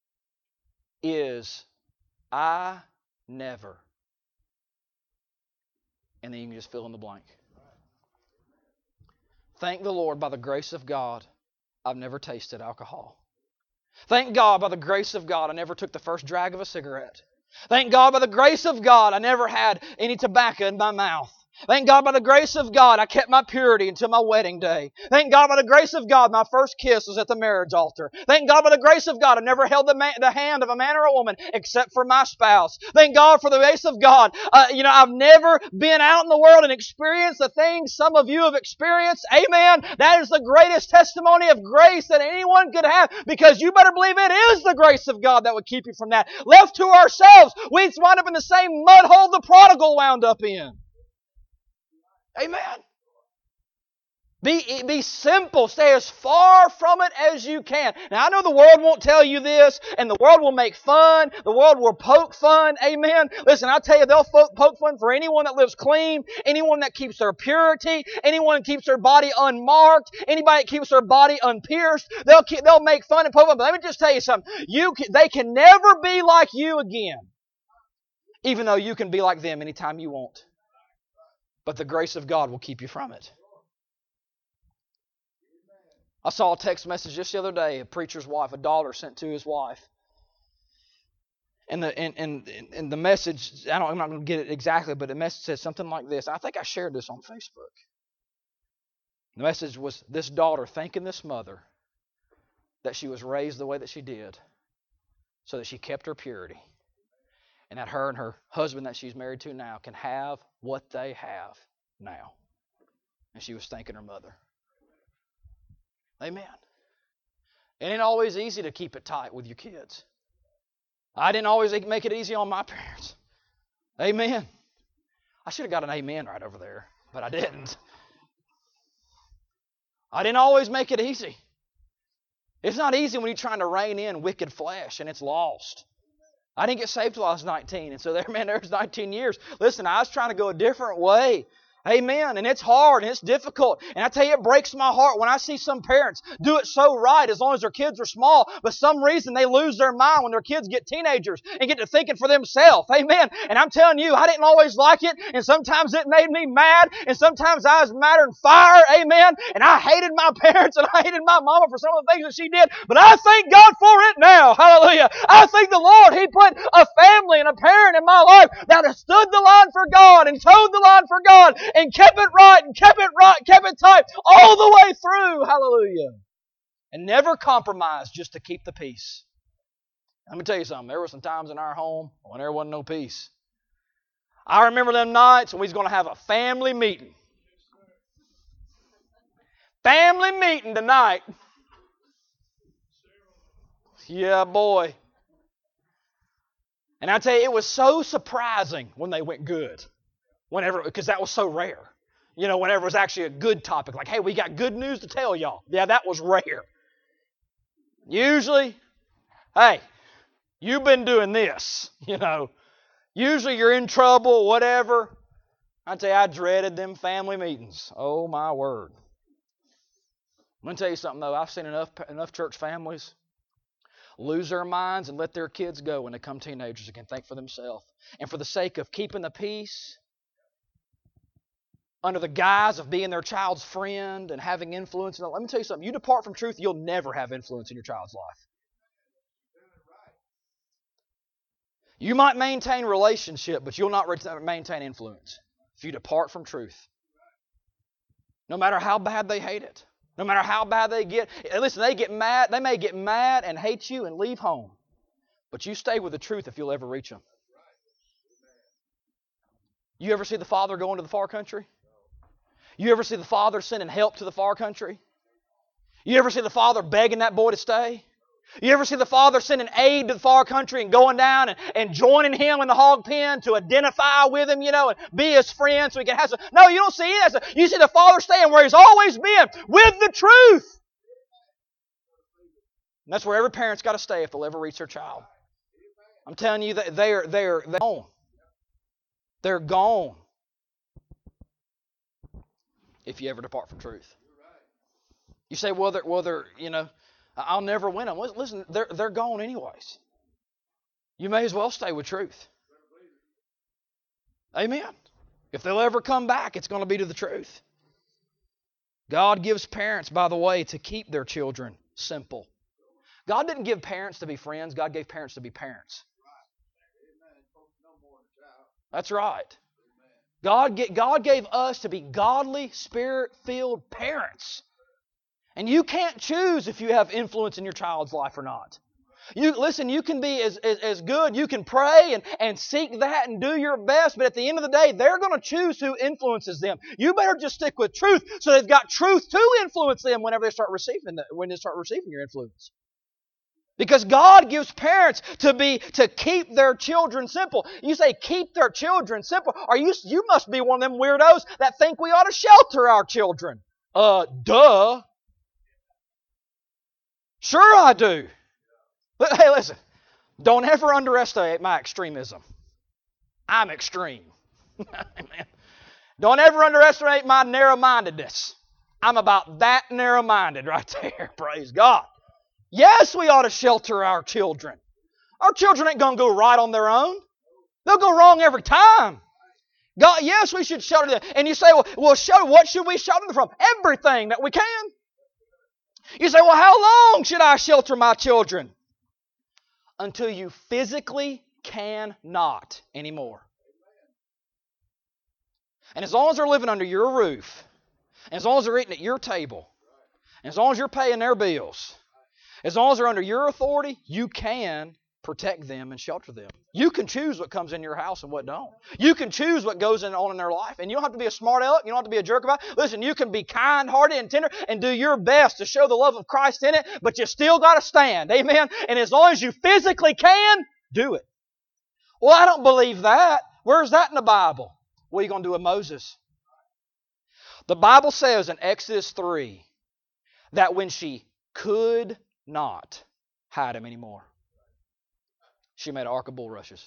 is? I never. And then you can just fill in the blank. Thank the Lord, by the grace of God, I've never tasted alcohol. Thank God, by the grace of God, I never took the first drag of a cigarette. Thank God, by the grace of God, I never had any tobacco in my mouth. Thank God, by the grace of God, I kept my purity until my wedding day. Thank God, by the grace of God, my first kiss was at the marriage altar. Thank God, by the grace of God, I never held the, man, the hand of a man or a woman except for my spouse. Thank God for the grace of God. Uh, you know, I've never been out in the world and experienced the things some of you have experienced. Amen. That is the greatest testimony of grace that anyone could have, because you better believe it is the grace of God that would keep you from that. Left to ourselves, we'd wind up in the same mud hole the prodigal wound up in. Amen. Be, be simple. Stay as far from it as you can. Now, I know the world won't tell you this, and the world will make fun. The world will poke fun. Amen. Listen, I'll tell you, they'll poke fun for anyone that lives clean, anyone that keeps their purity, anyone that keeps their body unmarked, anybody that keeps their body unpierced. They'll keep, they'll make fun and poke fun. But let me just tell you something. You can, they can never be like you again, even though you can be like them anytime you want. But the grace of God will keep you from it. I saw a text message just the other day, a preacher's wife, a daughter sent to his wife. And the and, and, and the message, I don't, I'm not going to get it exactly, but the message said something like this. I think I shared this on Facebook. The message was this daughter thanking this mother that she was raised the way that she did so that she kept her purity. And that her and her husband that she's married to now can have what they have now. And she was thanking her mother. Amen. It ain't always easy to keep it tight with your kids. I didn't always make it easy on my parents. Amen. I should have got an amen right over there, but I didn't. I didn't always make it easy. It's not easy when you're trying to rein in wicked flesh and it's lost. I didn't get saved till I was nineteen. And so there, man, there's nineteen years. Listen, I was trying to go a different way. Amen. And it's hard and it's difficult. And I tell you, it breaks my heart when I see some parents do it so right as long as their kids are small. But some reason they lose their mind when their kids get teenagers and get to thinking for themselves. Amen. And I'm telling you, I didn't always like it. And sometimes it made me mad. And sometimes I was madder than fire. Amen. And I hated my parents and I hated my mama for some of the things that she did. But I thank God for it now. Hallelujah. I thank the Lord. He put a family and a parent in my life that has stood the line for God and towed the line for God and kept it right and kept it right, kept it tight all the way through. Hallelujah. And never compromised just to keep the peace. Let me tell you something. There were some times in our home when there wasn't no peace. I remember them nights when we was going to have a family meeting. Family meeting tonight. Yeah, boy. And I tell you, it was so surprising when they went good. Whenever, because that was so rare. You know, whenever it was actually a good topic, like, hey, we got good news to tell y'all. Yeah, that was rare. Usually, hey, you've been doing this, you know. Usually you're in trouble, whatever. I tell you, I dreaded them family meetings. Oh, my word. I'm going to tell you something, though. I've seen enough, enough church families lose their minds and let their kids go when they become teenagers and can think for themselves. And for the sake of keeping the peace, under the guise of being their child's friend and having influence. Let me tell you something. You depart from truth, you'll never have influence in your child's life. You might maintain relationship, but you'll not maintain influence if you depart from truth. No matter how bad they hate it. No matter how bad they get. Listen, they get mad. They may get mad and hate you and leave home. But you stay with the truth if you'll ever reach them. You ever see the father going to the far country? You ever see the father sending help to the far country? You ever see the father begging that boy to stay? You ever see the father sending aid to the far country and going down and, and joining him in the hog pen to identify with him, you know, and be his friend so he can have some... No, you don't see it. You see the father staying where he's always been, with the truth. And that's where every parent's got to stay if they'll ever reach their child. I'm telling you that they're, they're, they're gone. They're gone if you ever depart from truth. You say, well, they're, well, they're, you know, I'll never win them. Listen, they're, they're gone anyways. You may as well stay with truth. Amen. If they'll ever come back, it's going to be to the truth. God gives parents, by the way, to keep their children simple. God didn't give parents to be friends. God gave parents to be parents. That's right. God, God gave us to be godly, Spirit-filled parents. And you can't choose if you have influence in your child's life or not. You listen, you can be as, as, as good, you can pray and, and seek that and do your best, but at the end of the day, they're going to choose who influences them. You better just stick with truth so they've got truth to influence them whenever they start receiving the, when they start receiving your influence. Because God gives parents to be to keep their children simple. You say keep their children simple. Are you you must be one of them weirdos that think we ought to shelter our children. Uh duh. Sure I do. But hey, listen. Don't ever underestimate my extremism. I'm extreme. Don't ever underestimate my narrow-mindedness. I'm about that narrow-minded right there. Praise God. Yes, we ought to shelter our children. Our children ain't going to go right on their own. They'll go wrong every time. God, yes, we should shelter them. And you say, well, well shelter, what should we shelter them from? Everything that we can. You say, well, how long should I shelter my children? Until you physically cannot anymore. And as long as they're living under your roof, and as long as they're eating at your table, and as long as you're paying their bills, as long as they're under your authority, you can protect them and shelter them. You can choose what comes in your house and what don't. You can choose what goes on in their life. And you don't have to be a smart aleck. You don't have to be a jerk about it. Listen, you can be kind-hearted and tender and do your best to show the love of Christ in it, but you still got to stand. Amen? And as long as you physically can, do it. Well, I don't believe that. Where's that in the Bible? What are you going to do with Moses? The Bible says in Exodus three that when she could not hide him anymore, she made an ark of bulrushes.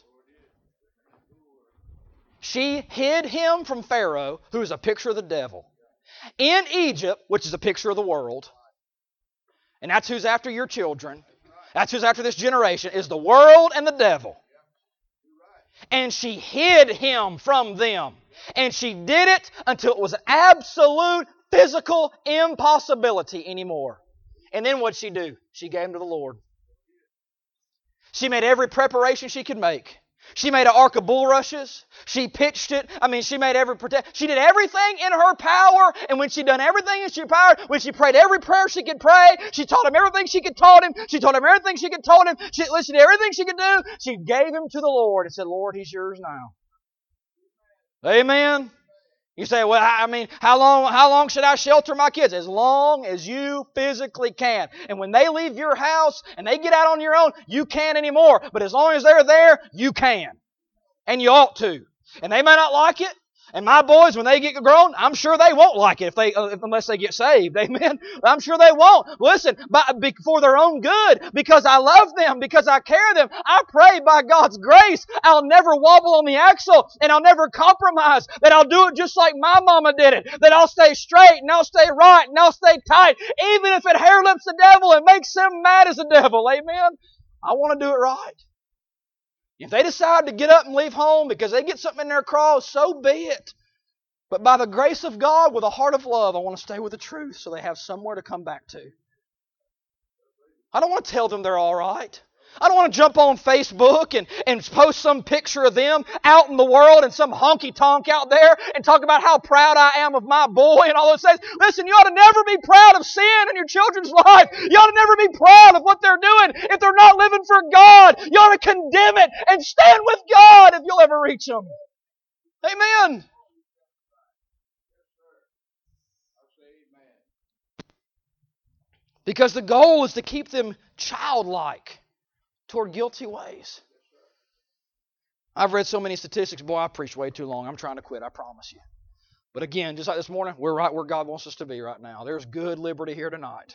She hid him from Pharaoh, who is a picture of the devil, in Egypt, which is a picture of the world. And that's who's after your children. That's who's after this generation, is the world and the devil. And she hid him from them. And she did it until it was an absolute physical impossibility anymore. And then what'd she do? She gave him to the Lord. She made every preparation she could make. She made an ark of bulrushes. She pitched it. I mean, she made every protect. She did everything in her power. And when she done everything in her power, when she prayed every prayer she could pray, she taught him everything she could taught him. She told him everything she could taught him. She listened to everything she could do. She gave him to the Lord and said, Lord, he's yours now. Amen. You say, well, I mean, how long, how long should I shelter my kids? As long as you physically can. And when they leave your house and they get out on your own, you can't anymore. But as long as they're there, you can. And you ought to. And they may not like it. And my boys, when they get grown, I'm sure they won't like it if they, uh, unless they get saved. Amen. I'm sure they won't. Listen, by, for their own good, because I love them, because I care them. I pray by God's grace, I'll never wobble on the axle, and I'll never compromise. That I'll do it just like my mama did it. That I'll stay straight, and I'll stay right, and I'll stay tight, even if it hair lips the devil and makes them mad as the devil. Amen. I want to do it right. If they decide to get up and leave home because they get something in their craw, so be it. But by the grace of God, with a heart of love, I want to stay with the truth so they have somewhere to come back to. I don't want to tell them they're all right. I don't want to jump on Facebook and, and post some picture of them out in the world and some honky-tonk out there and talk about how proud I am of my boy and all those things. Listen, you ought to never be proud of sin in your children's life. You ought to never be proud of what they're doing if they're not living for God. You ought to condemn it and stand with God if you'll ever reach them. Amen. Because the goal is to keep them childlike toward guilty ways. I've read so many statistics. Boy, I preached way too long. I'm trying to quit, I promise you. But again, just like this morning, we're right where God wants us to be right now. There's good liberty here tonight.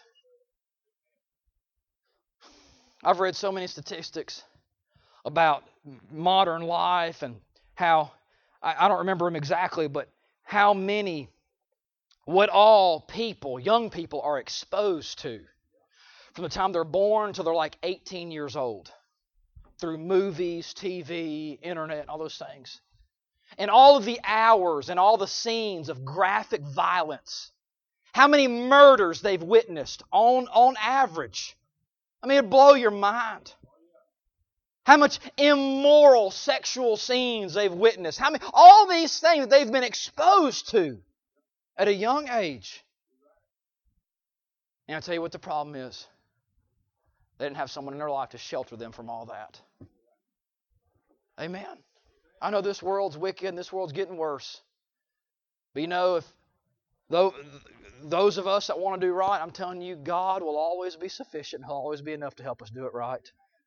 I've read so many statistics about modern life and how, I don't remember them exactly, but how many, what all people, young people, are exposed to from the time they're born till they're like eighteen years old, through movies, T V, internet, all those things. And all of the hours and all the scenes of graphic violence. How many murders they've witnessed on, on average. I mean, it'd blow your mind. How much immoral sexual scenes they've witnessed. How many, all these things that they've been exposed to at a young age. And I'll tell you what the problem is. They didn't have someone in their life to shelter them from all that. Amen. I know this world's wicked and this world's getting worse. But you know, if though, those of us that want to do right, I'm telling you, God will always be sufficient. He'll always be enough to help us do it right.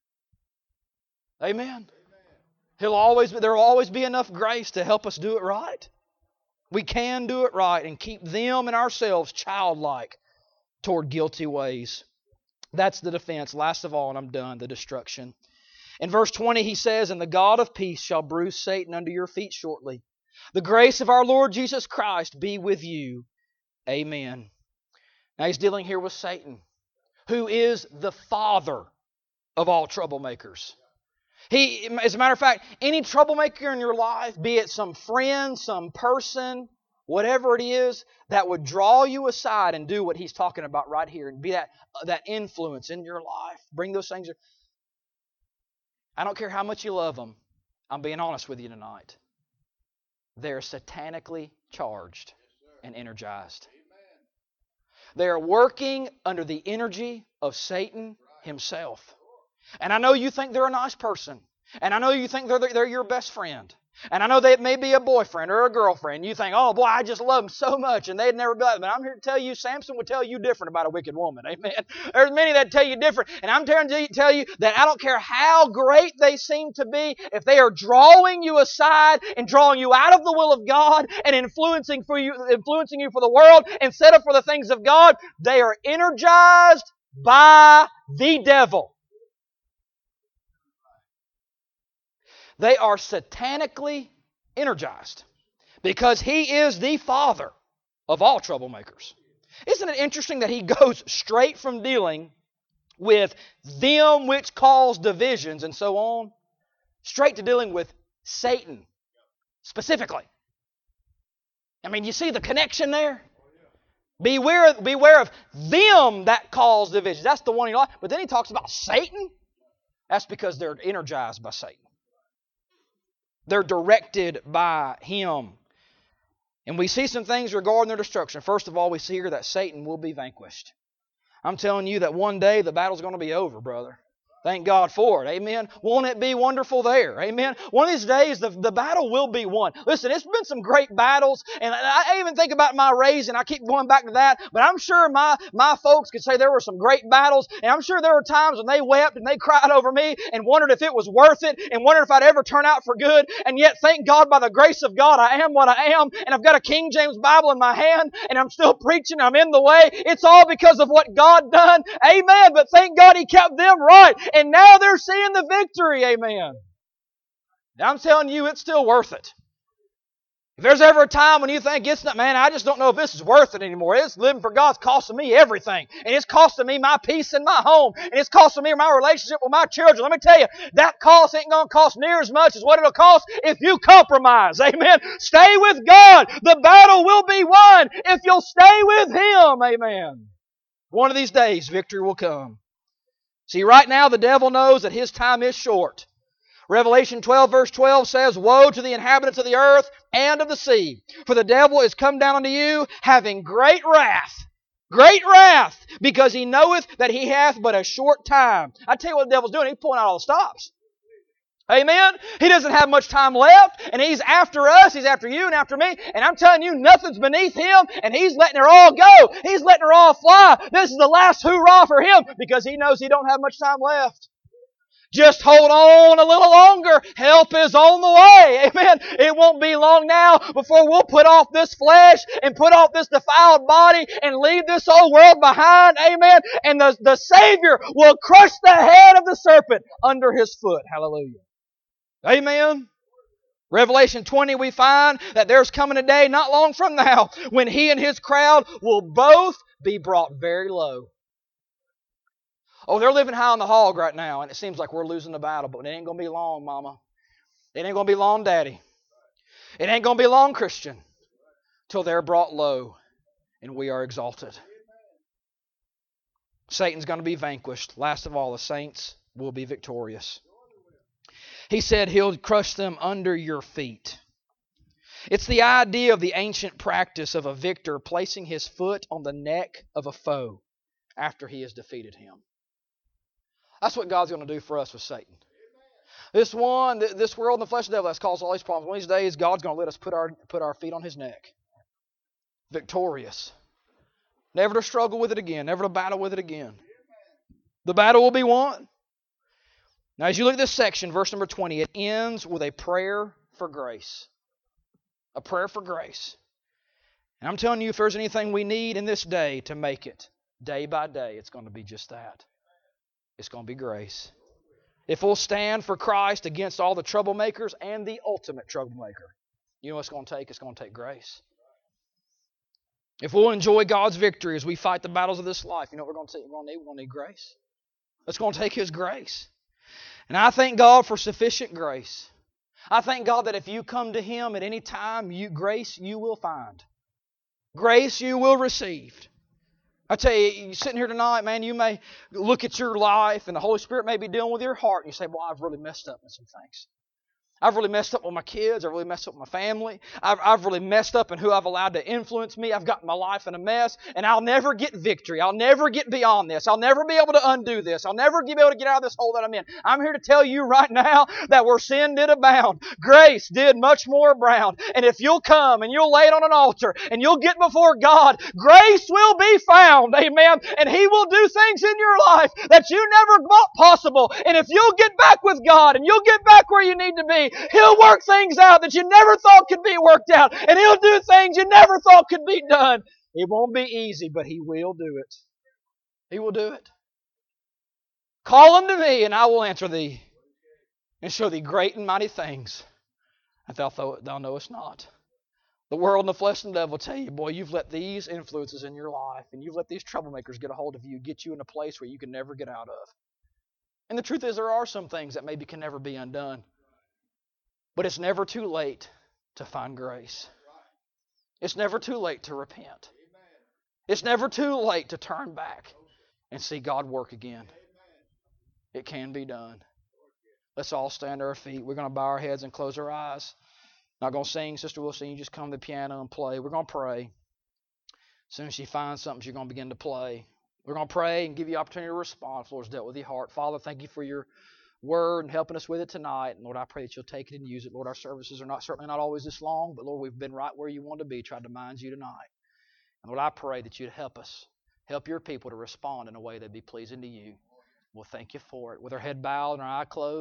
Amen. He'll always be, there will always be enough grace to help us do it right. We can do it right and keep them and ourselves childlike toward guilty ways. That's the defense. Last of all, and I'm done, the destruction. In verse twenty, he says, "And the God of peace shall bruise Satan under your feet shortly. The grace of our Lord Jesus Christ be with you. Amen." Now he's dealing here with Satan, who is the father of all troublemakers. He, as a matter of fact, any troublemaker in your life, be it some friend, some person, whatever it is, that would draw you aside and do what he's talking about right here and be that, that influence in your life. Bring those things. I don't care how much you love them. I'm being honest with you tonight. They're satanically charged and energized. They are working under the energy of Satan himself. And I know you think they're a nice person. And I know you think they're, they're your best friend. And I know they may be a boyfriend or a girlfriend. You think, oh boy, I just love them so much. And they'd never be like that. But I'm here to tell you, Samson would tell you different about a wicked woman. Amen. There's many that tell you different. And I'm trying to tell you that I don't care how great they seem to be, if they are drawing you aside and drawing you out of the will of God and influencing for you, influencing you for the world instead of for the things of God, they are energized by the devil. They are satanically energized because he is the father of all troublemakers. Isn't it interesting that he goes straight from dealing with them which cause divisions and so on, straight to dealing with Satan specifically? I mean, you see the connection there? Beware, beware of them that cause divisions. That's the one he likes. But then he talks about Satan. That's because they're energized by Satan. They're directed by him. And we see some things regarding their destruction. First of all, we see here that Satan will be vanquished. I'm telling you that one day the battle's going to be over, brother. Thank God for it. Amen. Won't it be wonderful there? Amen. One of these days, the, the battle will be won. Listen, it's been some great battles, and I, I even think about my raising. I keep going back to that, but I'm sure my, my folks could say there were some great battles, and I'm sure there were times when they wept and they cried over me and wondered if it was worth it and wondered if I'd ever turn out for good. And yet, thank God, by the grace of God, I am what I am, and I've got a King James Bible in my hand, and I'm still preaching. I'm in the way. It's all because of what God done. Amen. But thank God He kept them right. And now they're seeing the victory. Amen. Now I'm telling you, it's still worth it. If there's ever a time when you think it's not, man, I just don't know if this is worth it anymore. It's living for God's costing me everything. And it's costing me my peace in my home. And it's costing me my relationship with my children. Let me tell you, that cost ain't going to cost near as much as what it'll cost if you compromise. Amen. Stay with God. The battle will be won if you'll stay with Him. Amen. One of these days, victory will come. See, right now the devil knows that his time is short. Revelation twelve verse twelve says, Woe to the inhabitants of the earth and of the sea, for the devil is come down unto you, having great wrath. Great wrath, because he knoweth that he hath but a short time. I tell you what the devil's doing, he's pulling out all the stops. Amen? He doesn't have much time left, and he's after us, he's after you and after me, and I'm telling you, nothing's beneath him, and he's letting her all go. He's letting her all fly. This is the last hoorah for him, because he knows he don't have much time left. Just hold on a little longer. Help is on the way. Amen. It won't be long now before we'll put off this flesh and put off this defiled body and leave this old world behind. Amen. And the, the Savior will crush the head of the serpent under His foot. Hallelujah. Amen. Revelation twenty, we find that there's coming a day not long from now when He and His crowd will both be brought very low. Oh, they're living high on the hog right now, and it seems like we're losing the battle, but it ain't going to be long, Mama. It ain't going to be long, Daddy. It ain't going to be long, Christian, till they're brought low and we are exalted. Satan's going to be vanquished. Last of all, the saints will be victorious. He said He'll crush them under your feet. It's the idea of the ancient practice of a victor placing his foot on the neck of a foe after he has defeated him. That's what God's going to do for us with Satan. This one, this world and the flesh of the devil has caused all these problems. One of these days, God's going to let us put our, put our feet on His neck. Victorious. Never to struggle with it again. Never to battle with it again. The battle will be won. Now, as you look at this section, verse number twenty, it ends with a prayer for grace. A prayer for grace. And I'm telling you, if there's anything we need in this day to make it, day by day, it's going to be just that. It's going to be grace. If we'll stand for Christ against all the troublemakers and the ultimate troublemaker, you know what it's going to take? It's going to take grace. If we'll enjoy God's victory as we fight the battles of this life, you know what we're going to need? We're going to need, we're going to need grace. It's going to take His grace. And I thank God for sufficient grace. I thank God that if you come to Him at any time, you, grace you will find. Grace you will receive. I tell you, you're sitting here tonight, man, you may look at your life and the Holy Spirit may be dealing with your heart and you say, well, I've really messed up in some things. I've really messed up with my kids. I've really messed up with my family. I've, I've really messed up in who I've allowed to influence me. I've gotten my life in a mess, and I'll never get victory. I'll never get beyond this. I'll never be able to undo this. I'll never be able to get out of this hole that I'm in. I'm here to tell you right now that where sin did abound, grace did much more abound. And if you'll come and you'll lay it on an altar and you'll get before God, grace will be found. Amen. And He will do things in your life that you never thought possible. And if you'll get back with God and you'll get back where you need to be, He'll work things out that you never thought could be worked out. And He'll do things you never thought could be done. It won't be easy, but He will do it. He will do it. Call unto me, and I will answer thee, and show thee great and mighty things that thou, thou knowest not. The world and the flesh and the devil will tell you, boy, you've let these influences in your life, and you've let these troublemakers get a hold of you, get you in a place where you can never get out of. And the truth is, there are some things that maybe can never be undone. But it's never too late to find grace. It's never too late to repent. It's never too late to turn back and see God work again. It can be done. Let's all stand to our feet. We're going to bow our heads and close our eyes. Not going to sing, Sister Wilson. You just come to the piano and play. We're going to pray. As soon as she finds something, she's going to begin to play. We're going to pray and give you opportunity to respond if the Lord's dealt with your heart. Father, thank you for your Word and helping us with it tonight. And Lord, I pray that you'll take it and use it. Lord, our services are not certainly not always this long, but Lord, we've been right where you want to be, tried to mind you tonight. And Lord, I pray that you'd help us, help your people to respond in a way that'd be pleasing to you. We'll thank you for it. With our head bowed and our eye closed.